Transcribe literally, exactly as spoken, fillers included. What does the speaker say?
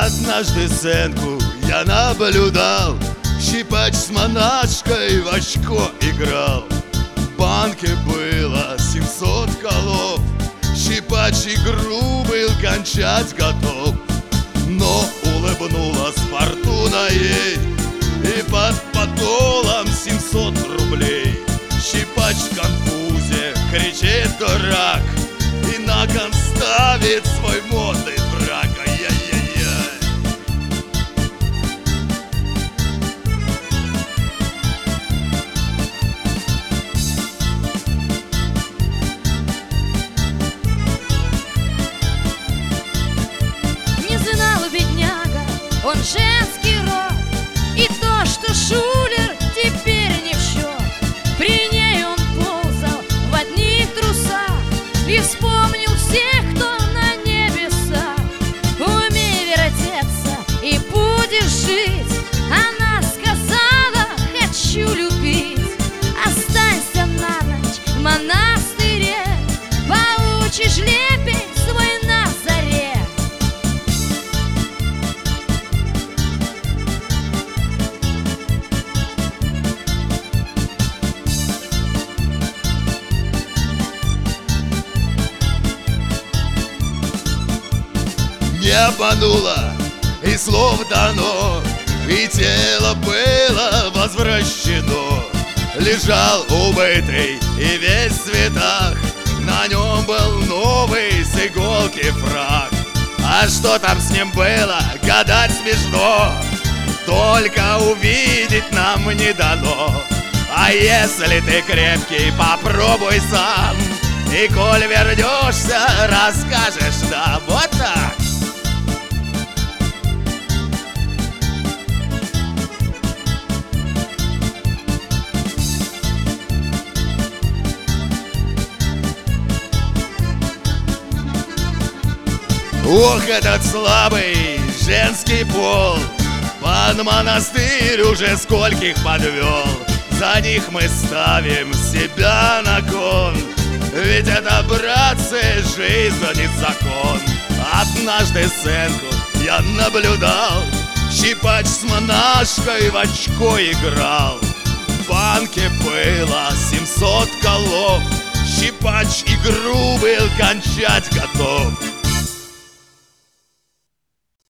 Однажды сценку я наблюдал, щипач с монашкой в очко играл. В банке было семьсот голов, щипач игру был кончать готов. Но улыбнулась фортуна ей, и под подолом семьсот рублей. Щипач в конфузе кричит дурак и на кон ставит свой модный фрак. Ай-яй-яй-яй. Не знал бедняга он женский род, и то, что шулер теперь не в счет. При ней он ползал в одних трусах и вспомнил всех, кто на небесах. Умей вертеться и будешь жить. Она сказала: хочу любить. Останься на ночь в монастыре, получишь лепень свой на заре. Не обманула, и слов дано, и тело было возвращено. Лежал убитый и весь в цветах, на нем был новый с иголки фрак. А что там с ним было, гадать смешно, только увидеть нам не дано. А если ты крепкий, попробуй сам, и коль вернешься, расскажешь нам. Вот так. Ох, этот слабый женский пол под монастырь уже скольких подвел. За них мы ставим себя на кон, ведь это, братцы, жизнь не закон. Однажды сценку я наблюдал, щипач с монашкой в очко играл. В банке было семьсот голов, щипач игру был кончать готов.